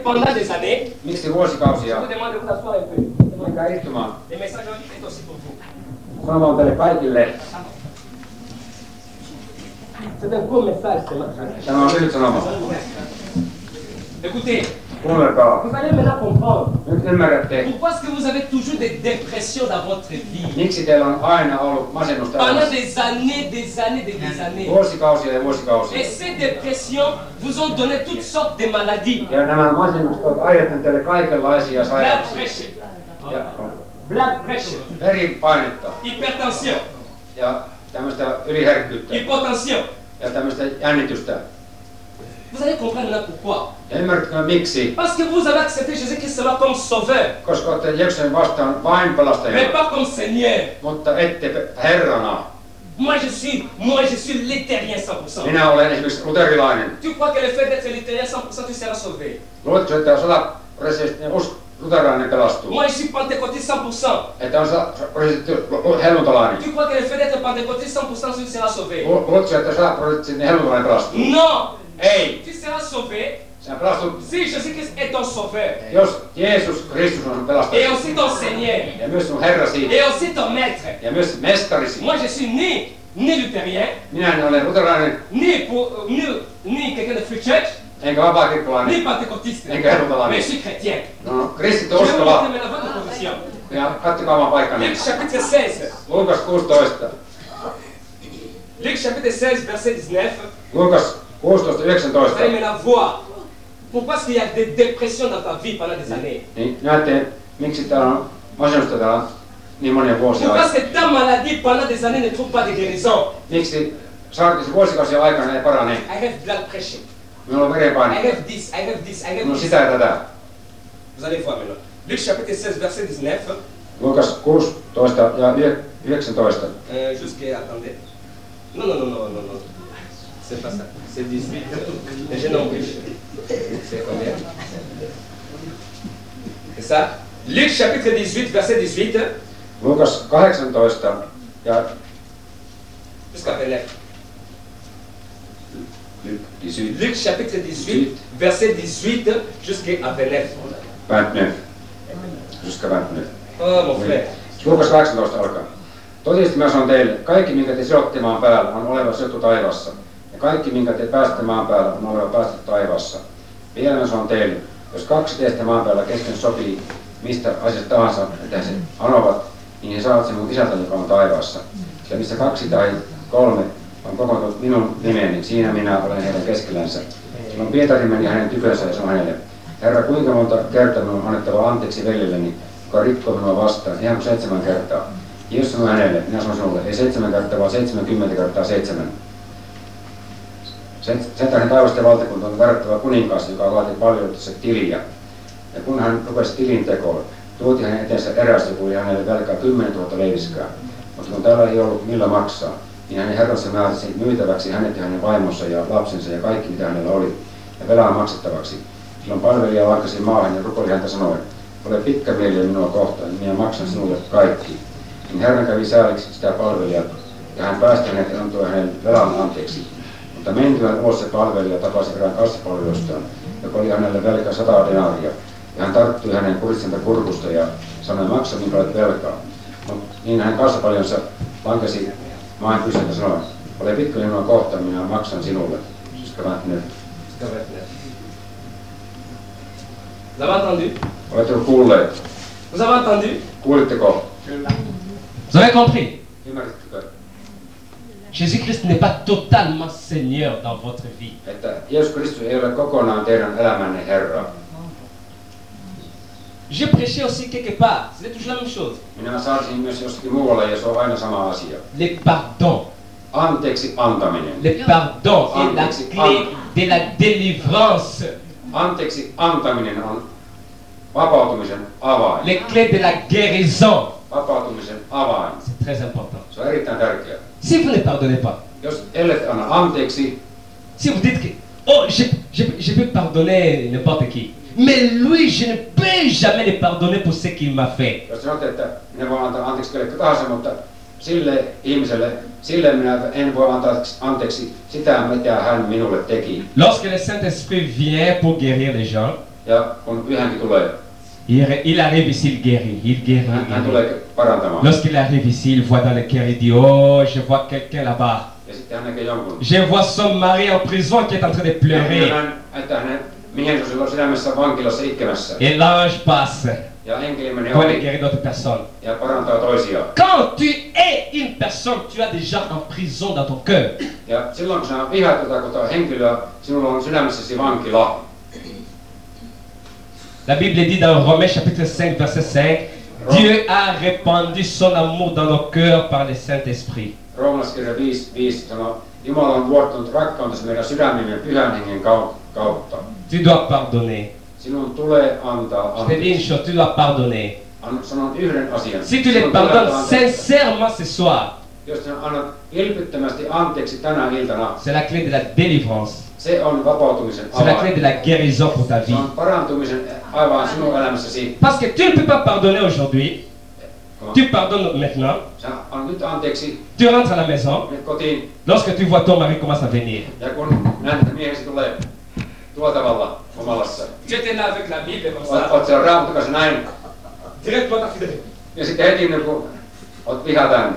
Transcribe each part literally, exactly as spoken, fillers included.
pendant des années, Miksi vuosikausia? je vous demande de vous asseoir un peu. Menkää istumaan. Le message est aussi pour vous. Sanoma on teille kaikille. C'est un gros message, c'est là. Tämä on lyhyt sanoma. Écoutez, Kuunnelkaa. vous allez maintenant comprendre. Nyt ymmärrätte, Pourquoi est-ce que vous avez toujours des dépressions dans votre vie? miksi teillä on aina ollut masennusta Pendant elämässä. des années, des années, des, des années. Vuosikausia ja Et vuosikausia. ces dépressions vous ont donné toutes sortes de maladies. Ja nämä masennukset ovat aiheuttaneet teille kaikenlaisia Blood sairauksia. pressure, Ja blood pressure, veripainetta hypertension, ja tämmöistä yliherkkyyttä hypotension. ja tämmöistä jännitystä. Vous allez comprendre là pourquoi. Ja ymmärrätkö miksi? Parce que vous avez accepté Jésus-Christ comme sauveur, Koska olette Jeesuksen vastaan vain mais pelastajana, pas comme Seigneur. mutta ette pe- Herrana. Moi je suis, moi je suis luthérien cent pour cent. Minä olen esimerkiksi luterilainen. Tu crois que le fait d'être luthérien cent pour cent tu seras sauvé? Luuletko, että sata prosenttinen luterilainen pelastuu? Moi je suis pentecôtiste cent pour cent. Että on sata prosenttinen helluntalainen? Tu crois que le fait d'être pentecôtiste cent pour cent tu seras sauvé? Luuletko, että sata prosenttinen helluntalainen pelastuu? Non! Ei. Tu seras sauvé Sinä pelastut, si Jésus-Christ est ton sauveur. jos Jeesus Kristus on sun Et pelastaja. aussi ton Seigneur. Ja myös sun Herrasi. Et aussi ton maître. Ja myös mestarisi. Moi je suis ni, ni luthérien, Minä en ole luterilainen, ni, pour, ni, ni quelqu'un de free church, enkä vapaakirkkolainen, ni pentecôtiste. enkä helluntalainen. Mais je suis chrétien. No, kristitty Je vais vous uskova. montrer maintenant votre position. Ja katsokaa oman paikkanne. Luc chapitre seize. Luukas kuusitoista. Luc chapitre seize, verset dix-neuf. Luukas kuusitoista Vous yhdeksäntoista. allez maintenant voir pourquoi est-ce qu'il y a des dépressions dans ta vie pendant des années. Niin näette, miksi täällä on masennusta täällä niin monia vuosia. Pourquoi est-ce que ta maladie pendant des années ne trouve pas de guérison? Miksi saartisi vuosikausien aikana ei parane? I have blood pressure. Minulla on I verenpaine. have this, I have this, I have Minulla on this. sitä ja tätä. Vous allez voir maintenant. Luc chapitre seize, verset dix-neuf. Luukas kuusitoista ja yhdeksäntoista. Euh, Jusqu'à, attendez. Non, non, non, non, non, non. C'est pas ça. C'est dix-huit. Le jeune homme riche. C'est combien? C'est ça? Luc chapitre dix-huit, verset dix-huit. Luukas kahdeksantoista ja Jusqu'à vingt-neuf. dix-huit. Luc chapitre dix-huit, verset dix-huit jusqu'à vingt-neuf. vingt-neuf. Jusqu'à vingt-neuf. Oh mon frère. Luukas kahdeksantoista alkaa. Totisesti mä sanon teille, kaikki minkä te sijoitte maan päällä on oleva sijoittu taivaassa. Ja kaikki minkä te päästätte maan päällä on oleva päästetty taivaassa. Vielä mä sanon teille, jos kaksi teistä maan päällä kesken sopii mistä asiasta tahansa, että he anovat, niin he saavat sen mun isältä, joka on taivaassa. Ja missä kaksi tai kolme on kokoontunut minun nimeeni, siinä minä olen heidän keskellänsä. Silloin Pietari meni hänen tykönsä ja sanoi hänelle, Herra, kuinka monta kertaa minun on annettava anteeksi veljelleni, joka rikkoo minua vastaan, ihan kuin seitsemän kertaa. Jeesus sanoi hänelle, minä sanon sinulle, ei seitsemän kertaa, vaan seitsemänkymmentä kertaa seitsemän. Sen, sen tähden taivasten valtakunta on verrattava kuninkaassa, joka vaati paljon tiliä. Ja kun hän rupesi tilintekoon, tuotiin hänen eteensä eräs, joka oli hänelle velkaa kymmenen tuhatta leiviskää. Mutta kun täällä ei ollut millä maksaa, niin hänen herransa määräsi myytäväksi hänet ja hänen vaimonsa ja lapsensa ja kaikki mitä hänellä oli, ja velan maksettavaksi. Silloin palvelija lankasi maahan ja rupoli häntä sanoen, ole pitkämielinen minua kohtaan, niin minä maksan sinulle kaikki. Niin Herran kävi sääliksi sitä palvelijaa, ja hän päästi hänet ja antoi hänen velan anteeksi. Mutta mentyään ulos se palvelija tapasi erään kassapalvelijastaan, joka oli hänelle velkaa sata denaaria. Ja hän tarttui hänen kuritsenta kurkusta ja sanoi, maksa minkä olet velkaa. Mutta niin hänen kassapalvelionsa lankesi maan kysyn ja sanoi, ole pitkä minua kohtaan, minä maksan sinulle. Jusqu'à vingt-neuf. Vous avez entendu? Oletteko kuulleet? Vous avez entendu? Kuulitteko? Vous avez compris? Ymmärrättekö? Jésus-Christ n'est pas totalement Seigneur dans votre vie. Että Jeesus Kristus ei ole kokonaan teidän elämänne Herra. Je prêchais aussi quelque part, c'est toujours la même chose. Minä saarsin myös jossakin muualla ja se on aina sama asia. Le pardon. Anteeksi antaminen. Le pardon est la clé de la délivrance. Anteeksi antaminen on vapautumisen avain. Les clés de la guérison. Vapautumisen avain. C'est très important. Se on erittäin tärkeää. Si vous ne pardonnez pas, Jos ellette anna anteeksi, si vous dites que oh, je, je, je peux pardonner n'importe qui, mais lui, je ne peux jamais le pardonner pour ce qu'il m'a fait. jos sanotte, että minä voin antaa anteeksi kellekä tahansa, mutta sille ihmiselle, sille minä en voi antaa anteeksi sitä, mitä hän minulle teki. Lorsque le Saint-Esprit vient pour guérir les gens, Ja kun pyhänkin tulee, Il, il arrive ici, il guérit, il guérit, hän, il hän guérit. tulee parantamaan. Lorsqu'il arrive ici, il voit dans le cœur, il dit, oh, je vois quelqu'un là-bas. Ja sitten hän näkee jonkun. Je vois son mari en prison qui est en train de Ja pleurer. hän, että hänen miehensä on silloin sydämessä vankilassa itkemässä. Et l'ange passe Ja enkeli menee pour aller ohi guérir d'autres personnes. ja parantaa toisia. Quand tu es une personne, tu as déjà en prison dans ton cœur. Ja silloin kun sinä vihaat jotakuta henkilöä, sinulla on sydämessäsi vankila. La Bible dit dans Romains chapitre cinq, verset cinq, Dieu a répandu son amour dans nos cœurs par le Saint-Esprit. Roomalaiskirja viisi viisi sanoo, Jumala on vuottanut rakkauntansa meidän sydämimme pyhän hengen kau- kautta. Tu dois pardonner. Sinun tulee antaa Je te dis une anteeksi. chose, tu dois pardonner. Anna, sanon yhden asian. Si tu les Sinun tulee pardonnes antaa anteeksi. sincèrement ce soir, Jos sinä annat vilpittömästi anteeksi tänä iltana, c'est la clé de la délivrance. se on vapautumisen C'est la clé avain. de la guérison pour ta Se vie. on parantumisen aivan sinun elämässäsi. Parce que tu ne peux pas pardonner aujourd'hui. Tu pardonnes maintenant. Sä annat nyt anteeksi, Tu rentres à la maison. nyt kotiin, Lorsque tu vois ton mari commence à venir. ja kun näet, että miehesi tulee tuolla tavalla omalassa. Tu étais là avec la Bible comme Oot, oot siellä raamatun kanssa näin, Direct-toi ta fidélité. ja sitten heti niin kun oot viha tänne.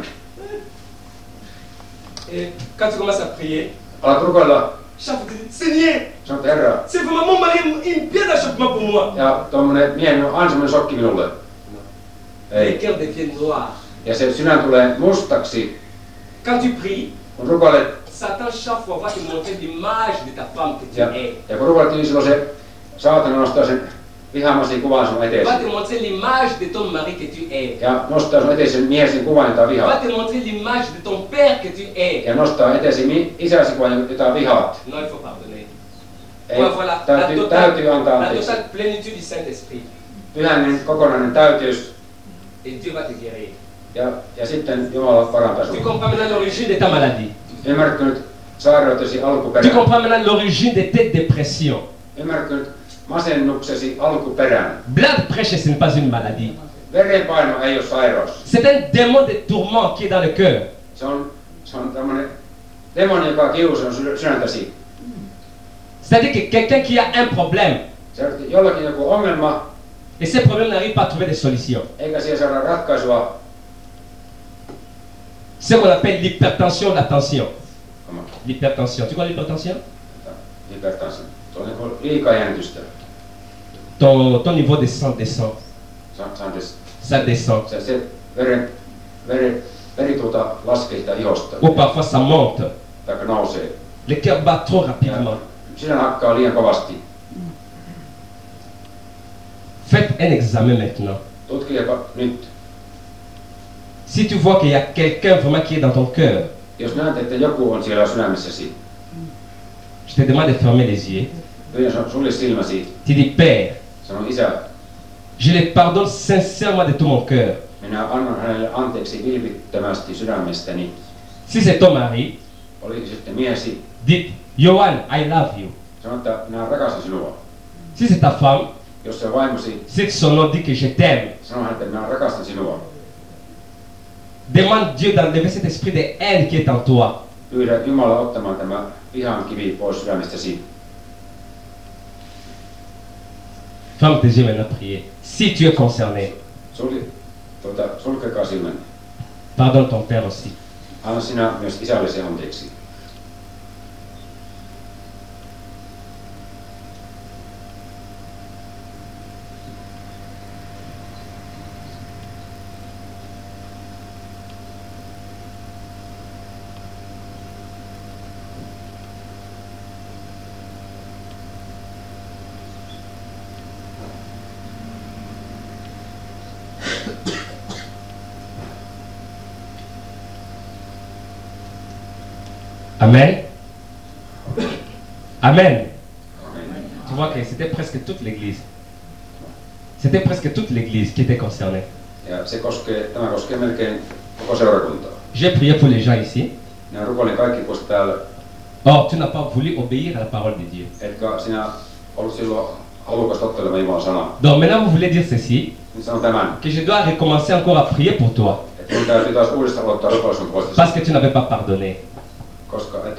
Et quand tu commences à prier, Alat rukoilla, chaque fois tu dis, Seigneur, sanot Herra. c'est vraiment mon mari, il me bien d'achoppement pour moi. Ja tuommoinen miehen on aina semmoinen shokki minulle. Le Ei. cœur devient noir. Ja se sydän tulee mustaksi, Quand tu pries, kun rukoilet. Satan chaque fois va te montrer l'image de ta femme que tu Ja, es. ja kun rukoilet, niin silloin se saatana nostaa sen vihaamasi kuvan sun Va eteesi. te montrer l'image de ton mari que tu es. Ja nostaa sun eteesi sen miehesi kuvan, jota Va vihaat. te montrer l'image de ton père que tu es. Ja nostaa eteesi mi- isäsi kuvan, jota vihaat. Non, il faut pardonner. Ei, Voilà, voilà, la täytyy, totale, täytyy antaa la anteeksi. totale plénitude du Saint-Esprit. Pyhäinen kokonainen täytyys. Et Dieu va te guérir. Ja, ja sitten Jumala parantaa Tu sinua. comprends maintenant l'origine de ta maladie. Ymmärrätkö nyt sairautesi Tu alkuperän? comprends maintenant l'origine de tes dépressions. Ymmärrätkö nyt masennuksesi alkuperän? Blood pressure, ce n'est pas une maladie. Verenpaino ei ole sairaus. C'est un démon de tourment qui est dans le cœur. Se on, se on tämmöinen demoni, joka kiusaa sydä- sydäntäsi. C'est-à-dire que quelqu'un qui a un problème, Se on jollakin joku ongelma, et ce problème n'arrive pas à trouver des solutions. eikä siihen saada ratkaisua. Ce qu'on appelle l'hypertension, la tension. Come on, L'hypertension. Tu connais l'hypertension? hypertanssi. Se on niin liikaa jännitystä. Ton, ton niveau de sang descend. Sa- Sandes. Ça descend. Se, se veren, veri, verituota laskee sitä ihosta. Ou parfois ça monte. Tai nousee. Le cœur bat trop Ja rapidement. sydän hakkaa liian kovasti. Faites un examen maintenant. Tutkilepa nyt. Si tu vois qu'il y a quelqu'un vraiment qui est dans ton cœur, Jos näet, että joku on siellä sydämessäsi, je te demande de fermer les yeux. pyydän sun- sulje silmäsi. Tu dis, Père, Sano isä, je le pardonne sincèrement de tout mon cœur. minä annan hänelle anteeksi vilpittömästi sydämestäni. Si c'est ton mari, Oli sitten miesi, dites, Johan, I love you. sano, että minä rakastan sinua. Si c'est ta femme, Jos se on vaimosi, c'est son nom dit que je t'aime. sano hänelle, että minä rakastan sinua. Demande Dieu d'enlever cet esprit de haine qui est en toi. Pyydä Jumala ottamaan tämä vihan kivi pois sydämestäsi. Ferme tes yeux maintenant, priez. Si tu es concerné, Sulje, tuota, sulkekaa silmän. pardonne ton père aussi. Anna sinä myös isällesi anteeksi. Amen. Amen. Amen. Tu vois que c'était presque toute l'église. C'était presque toute l'église qui était concernée. Ja se koskee, tämä koskee melkein koko seurakuntaa. J'ai prié pour les gens ici. Minä rukoilin kaikki pois täällä, Or, tu n'as pas voulu obéir à la parole de Dieu. etkä sinä ollut silloin halukas tottelemaan Jumalan sanaa. Donc maintenant, vous voulez dire ceci, Nyt sanon tämän, que je dois recommencer encore à prier pour toi, että minun täytyy taas uudestaan aloittaa rukoilla sun puolestasi, parce que tu n'avais pas pardonné. koska et ole antanut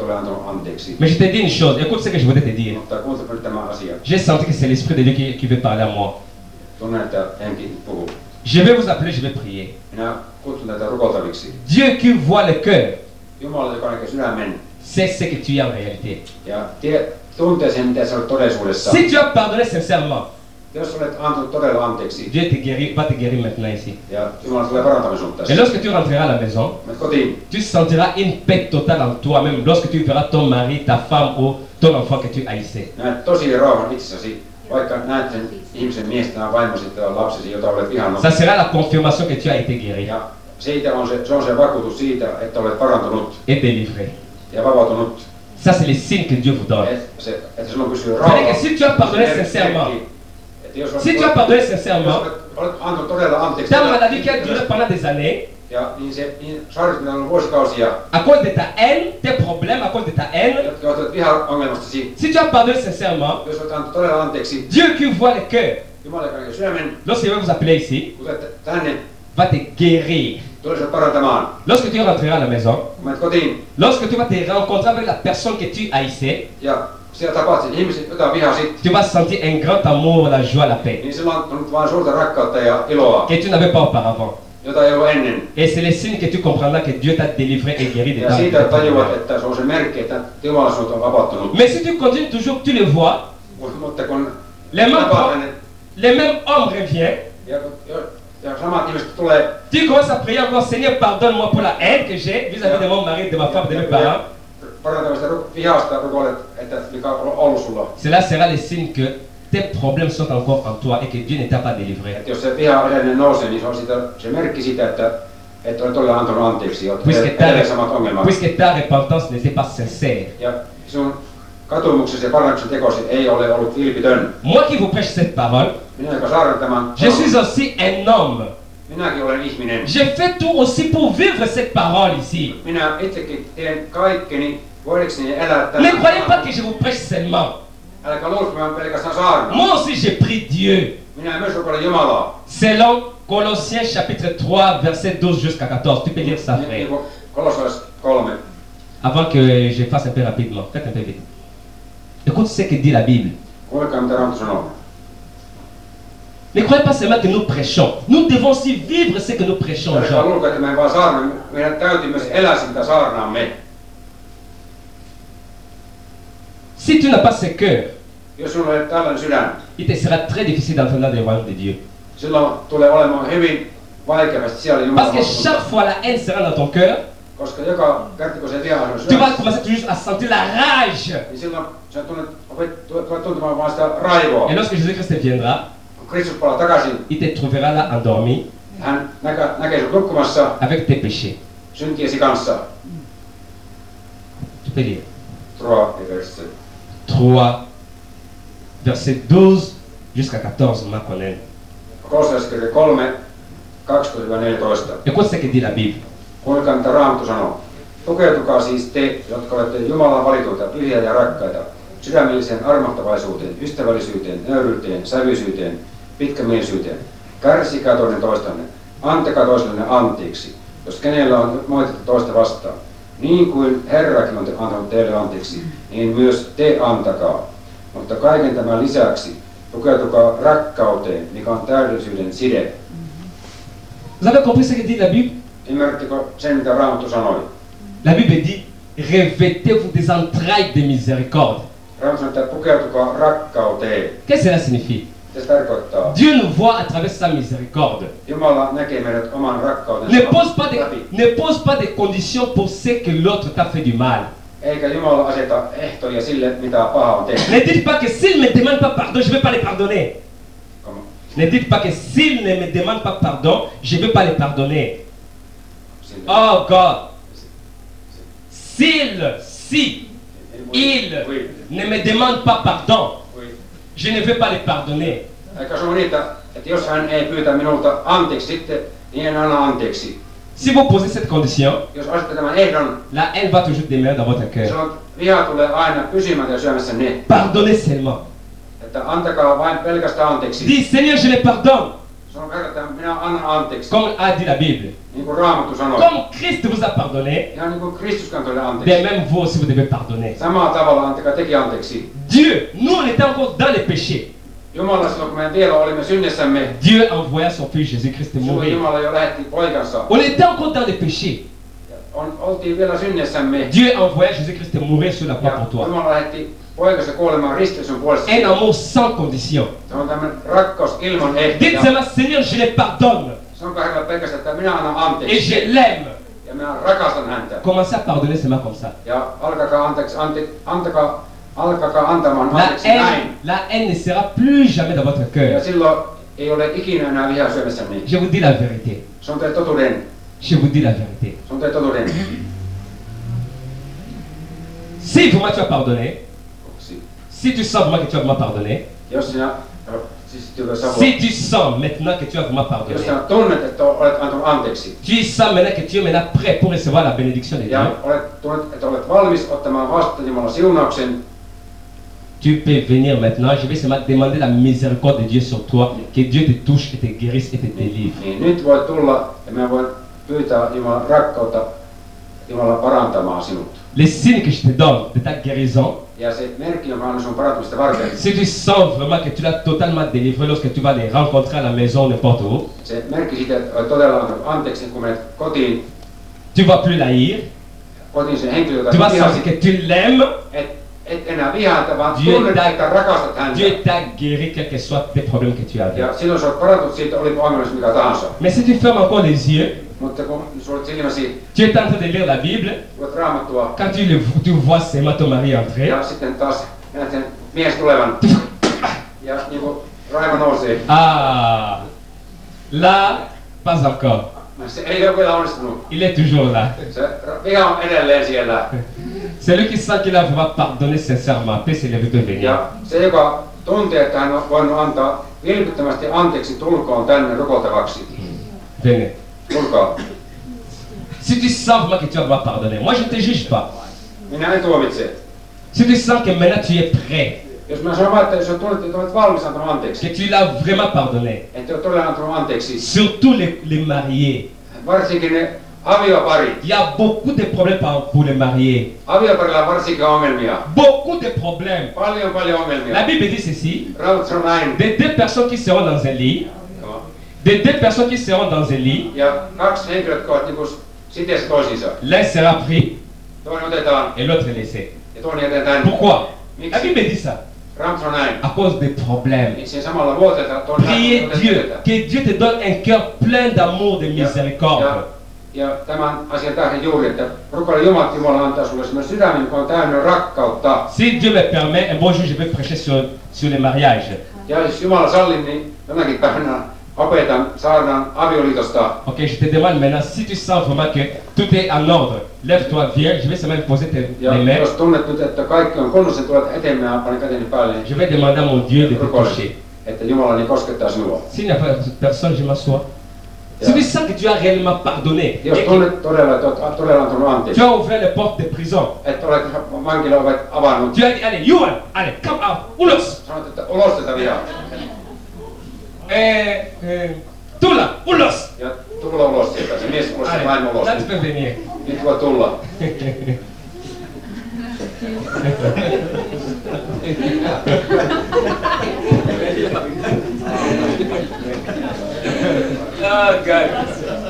anteeksi. Mais je te dis une chose, écoute ce que je voudrais te dire. Mutta kuuntele nyt tämä asia. J'ai senti que c'est l'Esprit de Dieu qui, qui veut parler à moi. Tunnen, että henki puhuu. Je vais vous appeler, je vais prier. Minä kutsun tätä rukoiltaviksi. Dieu qui voit le cœur, Jumala, joka näkee sydämen c'est ce que tu es en réalité. ja tie, tuntee sen, mitä sä olet todellisuudessa. Si tu as pardonné sincèrement, Jos olet antanut todella anteeksi Dieu te guérit, va te guérir maintenant ici. ja Jumala tulee parantamaan sinut Et tässä. lorsque tu rentreras à la maison, Menet kotiin. tu sentiras une paix totale en toi, même lorsque tu verras ton mari, ta femme ou ton enfant que tu haïssais. Näet tosi rauhan itsessäsi, vaikka näet sen ihmisen miestä tai vaimosi tai lapsesi, jota olet vihannut. Ça sera la confirmation que tu as été guéri Ja siitä on se, se on se vakuutus siitä, että olet parantunut et délivré. ja vapautunut. Ça, c'est les signes que Dieu vous donne. Et, se, että sinulla pysyy C'est-à-dire rauha. que si tu as pardonné Se sincèrement, merkki, että jos olet- si tu as pardonné jos sincèrement, olet, olet antanut todella anteeksi. ta maladie qui a duré pendant des années, Ja niin se niin sairaus, mitä on ollut vuosikausia, à cause de ta haine, tes problèmes, à cause de ta haine, jotka johtuvat viha-ongelmastasi, si tu as pardonné sincèrement, jos olet antanut todella anteeksi, Dieu qui voit le cœur, Jumala, joka näkee sydämen, lorsqu'il va vous appeler ici, kun tulette tänne, va te guérir. tulee sinut parantamaan. Lorsque tu rentreras à la maison, Kun menet kotiin lorsque tu vas te rencontrer avec la personne que tu haïssais, ja siellä tapaat sen ihmisen, jota vihasit, tu vas sentir un grand amour, la joie, la paix, niin silloin on nyt vain suurta rakkautta ja iloa, que tu n'avais pas auparavant. jota ei ollut ennen. Et c'est le signe que tu comprendras que Dieu t'a délivré et guéri de Ja ta siitä de ta tajuat, douleur. että se on se merkki, että Jumala sinut on vapauttanut. Mais si tu continues toujours, tu le vois, Mutta kun les mêmes, tapaat hänet les mêmes hommes reviennent, ja, ja, ja samat ihmiset tulee tu commences à prier encore, Seigneur, pardonne-moi pour la haine que j'ai vis-à-vis de mon mari, de ma femme, de mes parents. parantamista vihasta rukoilet, että mikä on ollut sulla. Cela sera le signe que tes problèmes sont encore en toi et que Dieu ne t'a pas délivré. Että jos se viha edelleen nousee, niin se on sitä, se merkki sitä, että että olet todella antanut anteeksi, olet Puisque ta, edelleen samat ongelmat. puisque ta repentance n'était pas sincère. Ja sinun katumuksesi ja parannuksen tekosi ei ole ollut vilpitön. Moi qui vous prêche cette parole, Minä, joka saarnan tämän, je suis aussi un homme. minäkin olen ihminen. Je fais tout aussi pour vivre cette parole ici. Minä itsekin teen kaikkeni voidakseni elää Ne tämän. croyez pas que je vous prêche seulement. Älkää luusko, mä pelkästään saarnan. Moi aussi je prie Dieu. Minä myös rukoilen Jumalaa. Selon Colossiens chapitre trois, verset douze jusqu'à quatorze. Tu peux lire ça, Niin frère. kuin Kolossalais kolme. Avant que je fasse un peu rapidement. Faites un peu vite. Écoute ce que dit la Bible. Kuulkaa mitä Raamattu sanoo. Ne croyez pas seulement que nous prêchons. Nous devons aussi vivre ce que nous prêchons aux Älkää gens. luulko, että me ei vaan saarna. Meidän täytyy myös elää sitä saarnaamme. Si tu n'as pas ce cœur, Jos sinulla ei ole tällainen sydän, il te sera très difficile d'entrer dans le royaume de Dieu. silloin tulee olemaan hyvin vaikeasti siellä Jumalan Parce que valtakunta. chaque fois la haine sera dans ton cœur, Koska joka kerta kun se viha on tu vas sydämessä, commencer toujours à sentir la rage. niin silloin sä tunnet, opet, tulet tuntemaan vaan sitä raivoa. Et lorsque Jésus-Christ viendra, Kun Kristus palaa takaisin, il te trouvera là endormi hän näkee, näkee sinut nukkumassa avec tes péchés. syntiesi kanssa. Tu peux lire. Trois ja verset. trois, verset douze jusqu'à quatorze, Marc connaît. Kolossalaiskirja kolme, kaksitoista neljätoista. Écoute ce que dit la Bible. Kuinka mitä Raamattu sanoo. Tukeutukaa siis te, jotka olette Jumalan valituita, pyhiä ja rakkaita, sydämelliseen armahtavaisuuteen, ystävällisyyteen, nöyryyteen, sävyisyyteen, pitkämielisyyteen. Kärsikää toinen toistanne, antakaa toisellenne anteeksi, jos kenellä on moitettu toista vastaan. Niin kuin Herrakin on antanut teille anteeksi, niin myös te antakaa. Mutta kaiken tämän lisäksi tukeutukaa rakkauteen, mikä on täydellisyyden side. Vous avez compris ce que dit la Bible? Ymmärrättekö sen, mitä Raamattu sanoi? La Bible dit, revêtez-vous des entrailles de miséricorde. Raamattu sanoi, että pukeutukaa rakkauteen. Qu'est-ce que cela signifie? Mitä se tarkoittaa? Dieu nous voit à travers sa miséricorde. Jumala näkee meidät oman Ne rakkautensa pose pas des, läpi. ne pose pas des conditions pour ce que l'autre t'a fait du mal. Eikä Jumala aseta ehtoja sille, mitä paha on tehty. Ne dites pas que s'il ne me demande pas pardon, je ne vais pas les pardonner. Come on. Ne dites pas que s'il ne me demande pas pardon, je ne vais pas les pardonner. Sille. Oh God, s'il, si, Ei voi- il voi- ne me demande pas pardon, voi. je ne vais pas les pardonner. Eikä se ole niin, että, että jos hän ei pyytä minulta anteeksi sitten, niin en anna anteeksi. Si vous posez cette condition, Jos asette tämän ehdon, la haine va toujours demeurer dans votre cœur. silloin viha tulee aina pysymään ja syömässä ne. Pardonnez seulement. Että antakaa vain pelkästään anteeksi. Dis Seigneur, je les pardonne. Sanoi Herra, että minä annan anteeksi. Comme a dit la Bible. Niin kuin Raamattu sanoi. Comme Christ vous a pardonné, Ihan niin kuin Kristus kantoi de anteeksi. même vous aussi vous devez pardonner. Samalla tavalla antakaa teki anteeksi. Dieu, nous on était encore dans les péchés. Jumala silloin kun me vielä olimme synnissämme, Dieu envoya son fils Jésus-Christ silloin mourir. Jumala jo lähetti poikansa. On était encore dans les péchés. On, oltiin vielä synnissämme. Dieu envoya Jésus-Christ mourir sur la croix Ja pour toi. Jumala lähetti poikansa kuolemaan ristiin sun puolesta. Un amour sans condition. Se on tämmöinen rakkaus ilman ehtoja. Dites-moi, Seigneur, je le pardonne Sanonko Herralle pelkästään, että minä annan et anteeksi. je l'aime. Ja minä rakastan häntä. Commencez à pardonner seulement comme ça. Ja alkakaa anteeksi, ante, antakaa, alkakaa antamaan La anteeksi haine, näin. la haine ne sera plus jamais dans votre Ja cœur. silloin ei ole ikinä enää vihaa syömässäni. Je vous dis la vérité. Se on teille totuuden. Je vous dis la vérité. Se on teille totuuden. Si vraiment tu as pardonné, Si- si tu sens vraiment que tu as vraiment pardonné, Jos sinä, siis joka Savo, si tu sens maintenant que tu as vraiment jos pardonné, sinä tunnet, että olet antanut anteeksi. tu sens maintenant que tu es maintenant prêt pour recevoir la bénédiction de Dieu, Ja olet, tunnet, että olet valmis ottamaan vastaan Jumalan siunauksen. tu peux venir maintenant. Je vais seulement demander la miséricorde de Dieu sur toi, que Dieu te touche et te guérisse et te délivre. Niin nyt voit tulla ja mä voin pyytää Jumalan rakkautta Jumala parantamaan sinut. Les signes que je te donne de ta guérison, Ja se merkki, jonka annan sun parantumista varten, si tu sens vraiment que tu l'as totalement délivré lorsque tu vas les rencontrer à la maison, n'importe où, se merkki siitä, että olet todella antanut anteeksi, kun menet kotiin, tu vas plus l'haïr, kotiin sen henkilö, jota tu vas vihasit, sentir que tu l'aimes, et, et enää vihaata, vaan Dieu tunnet, t'a- että rakastat häntä. Dieu t'a guéri, quels que soient tes problèmes que tu avais. Ja silloin sä oot parantunut siitä, olipa ongelmassa mikä tahansa. Mais si tu fermes encore les yeux, Mutta kun sulla silmäsi, tu es en train de lire la Bible, luet raamattua, quand tu, le, tu vois seulement ton mari entrer, ja sitten taas näet sen mies tulevan, ja niinku raivo nousee. ah, là, pas encore. Se ei ole vielä onnistunut. Il est toujours là. Se ra- viha on edelleen siellä. Celui qui sent qu'il a vraiment pardonné sincèrement peut se lever peut venir. Ja se, joka tuntee, että hän on voinut antaa vilpittömästi anteeksi, tulkoon tänne rukoiltavaksi. Venez. Tulkaa. Si tu sens vraiment que tu as vraiment pardonné, moi je ne te juge pas. Minä en tuomitse. Si tu sens que maintenant tu es prêt, Jos mä sanon vaan, että jos sä tunnet, että olet valmis antanut que anteeksi, tu l'as vraiment pardonné, että olet todella antanut anteeksi, surtout les, les mariés, varsinkin ne avioparit. il y a beaucoup de problèmes par- pour les mariés. Avioparilla on varsinkin ongelmia. Beaucoup de problèmes. Paljon paljon La ongelmia. Bible dit ceci, Raamattu sanoo näin. des deux personnes qui seront dans un lit, Joo. des deux personnes qui seront dans un lit, Ja kaksi henkilöt, jotka ovat niinku siteessä toisiinsa. l'un sera pris Toinen otetaan et l'autre laissé. ja toinen jätetään. Pourquoi? La Miksi? Bible dit ça. Raamattu sanoo näin. À cause des problèmes. Miksi ei samalla luoteta toinen Priez toinen Dieu, jätetään? que Dieu te donne un cœur plein d'amour, de miséricorde. Ja, ja tämän asian tähden juuri, että rukoile Jumala, että Jumala antaa sulle semmoinen sydämen, joka on täynnä rakkautta. Si Dieu me permet, un bon jour je vais prêcher sur, sur les mariages. Ja jos Jumala sallii, niin jonakin päivänä opetan saarnan avioliitosta. Ok, je te demande maintenant, si tu sens vraiment que tout est en ordre, lève-toi, viens, je vais seulement poser tes, Ja les mains. jos tunnet nyt, että kaikki on kunnossa, tulet eteenpäin ja panen käteni päälle, niin Je vais demander à mon Dieu de te rukoile, toucher. että Jumala niin koskettaa sinua. S'il n'y a pas personne, je m'assois. Si Ja tu sens que tu as réellement pardonné, jos et que tunnet todella, että olet todella antanut tu anteeksi, as ouvert les portes de prison, että olet vankilaovet avannut, tu as dit, allez, Johan, allez, come out, ulos, sanot, että ulos tätä vihaa. eh, eh, Tula, ulos. Ja tulla ulos sieltä, se mies ulos, se vaimo Allez, ulos. là tu peux venir. Nyt voi tulla. Oh God.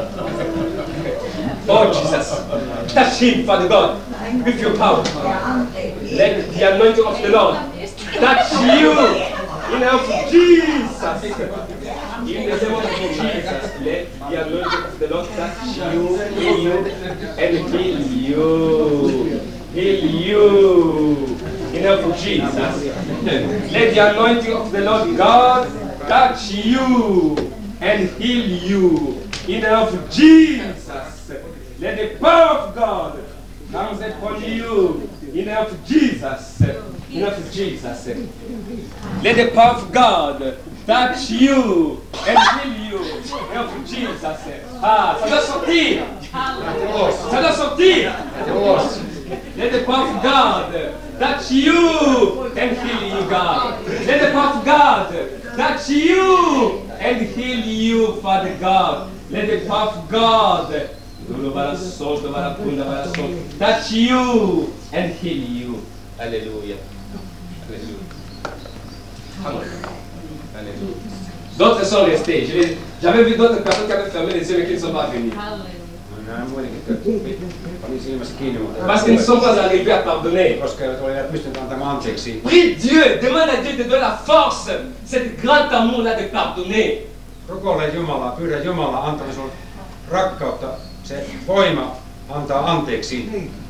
Oh Jesus. Touch him, Father God, with your power. Let the anointing of the Lord touch you. In the name of Jesus. In the name of Jesus. Let the anointing of the Lord touch you, heal you, and heal you. Heal you. In the name of Jesus. Let the anointing of the Lord God touch you and heal you. In the name of Jesus. Let the power of God come upon you. In the name of Jesus. In the name of Jesus. Let the power of God touch you and heal you. In the name of Jesus. Ah, ça doit sortir. Ça doit sortir. Let the power of God touch you and heal you, God. Let the power of God touch you and heal you, Father God. Let the power of God touch you and heal you. Alléluia. Alléluia. D'autres sont restés. J'avais vu d'autres personnes qui avaient fermé les yeux mais qui ne sont pas venus. Parce qu'ils ne sont pas arrivés à pardonner. Prie Dieu, demande à Dieu de donner la force, cet grand amour-là de pardonner. Rukoile Jumalaa, pyydä Jumalaa antamaan sinulle rakkautta, se voima antaa anteeksi.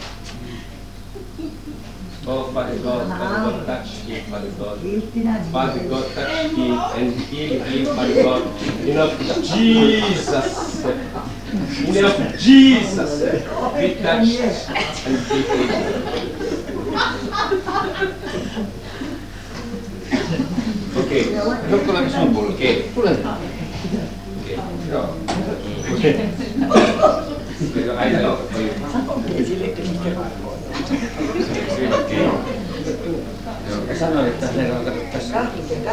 Oh, Father God, Father God, touch him, Father God. Father God, touch him and heal him, Father God. In the name of Jesus. In the name of Jesus. Be touched and be healed. Okay. Okay. Okay. Sanoin, että ne on tässä.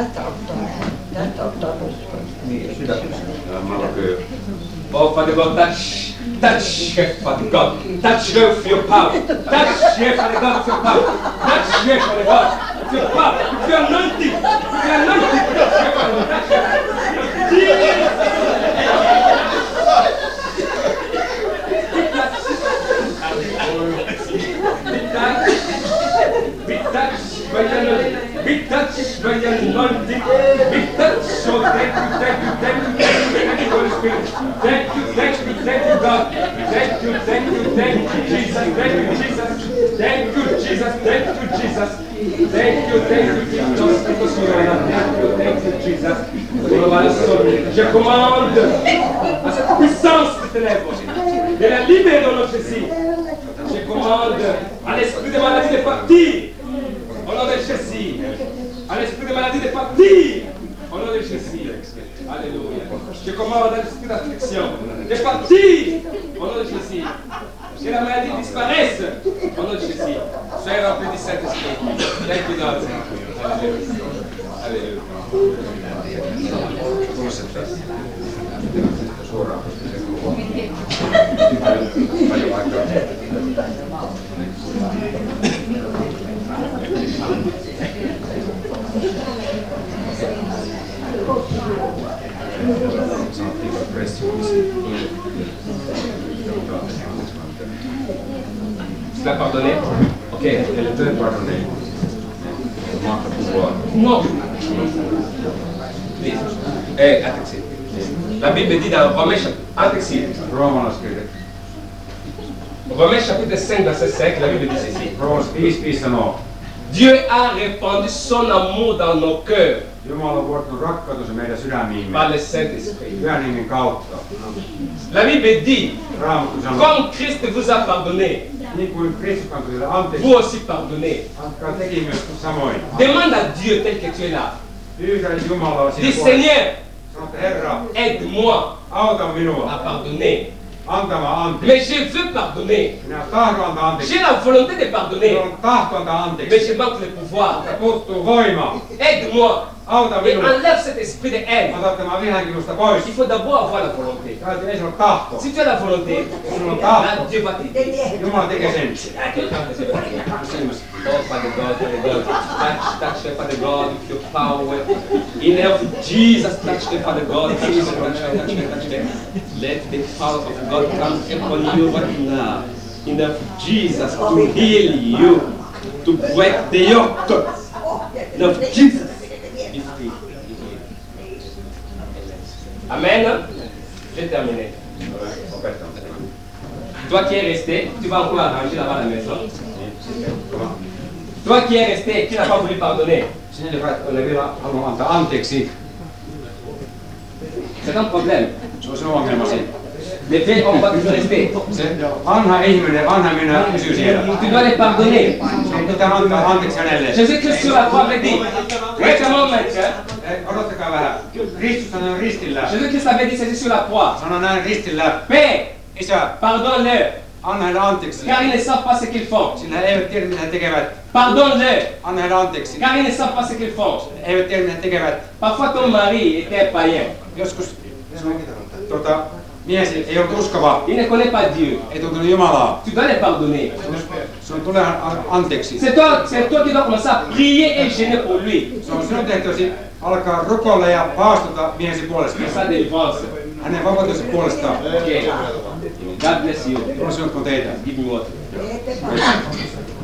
Oh, Father God, touch, touch her, Father God. Touch her with your power. Touch her, Father God, with your power. Touch her, Father God, with your power. With your anointing. With your anointing. Touch her, Father God. Touch her. Be touched by your anointing. Be touched by your anointing. Be touched. So thank you, thank you, thank you, thank you, thank you, Holy Spirit. Thank you, thank you, thank you, God. Thank you, thank you, thank you, Jesus. Thank you, Jesus. Thank you, Jesus. Thank you, Jesus. Thank you, thank you, Jesus. Thank you, thank you, Jesus. Je commande à cette puissance de ténèbres de la libérer dans notre Jésus. Je commande à l'esprit de maladie de partir au nom de Jésus. À l'esprit de maladie de partir au nom de Jésus. Alléluia. Je commande à l'esprit d'affliction de partir au nom de Jésus. Que la maladie disparaisse au nom de Jésus. Soyez remplis du Saint-Esprit. Thank you, God. Alléluia. Tu l'as pardonné? Ok. Elle peut pardonner. Manque de pouvoir. Non. Eh, attention. La Bible dit dans Romains chapitre, Romains chapitre cinq, verset cinq, la Bible dit ceci. Dieu a répandu son amour dans nos cœurs par le Saint-Esprit. La Bible dit, comme Christ vous a pardonné, vous aussi pardonnez. Demande à Dieu tel que tu es là. Dis Seigneur, aide-moi à pardonner. Mais je veux pardonner. J'ai la volonté de pardonner. Mais je manque le pouvoir. Aide-moi. Et enlève cet esprit de haine. Il faut d'abord avoir la volonté. Si tu as la volonté, là, Dieu va t'aider. Oh, Father God, Father God, touch, touch the Father God with your power. In the name of Jesus, touch the Father God, touch the, touch the, touch the, touch the. Let the power of God come upon you right now. In the name of Jesus, to heal you, to break the yoke. In the name of Jesus. Be free. Amen. J'ai terminé. Toi qui es resté, tu vas encore arranger là-bas à la maison. Toi qui es resté, qui n'a pas voulu pardonner. C'est un problème. Les faits ont pas toujours resté. Tu dois les pardonner. Jésus-Christ sur la croix avait dit, wait a moment, Jésus-Christ avait dit ceci sur la croix. Père, pardonne-leur. Car ils ne savent pas ce qu'ils font. Pardonne-leur. Car ils ne savent pas ce qu'ils font. Parfois ton mari était païen. joskus sun, tota, mies ei ollut uskova, il ne connaît pas Dieu. ei tuntenut Jumalaa. Tu dois les pardonner. Sun tulee an- anteeksi. C'est toi, c'est toi qui dois commencer à prier et gêner pour lui. Se on sinun tehtäväsi alkaa rukoilla ja paastota miehesi puolesta. C'est sa délivrance. Hänen vapautensa puolestaan. Ok. God bless you. Jumala sinut teitä. Give me water.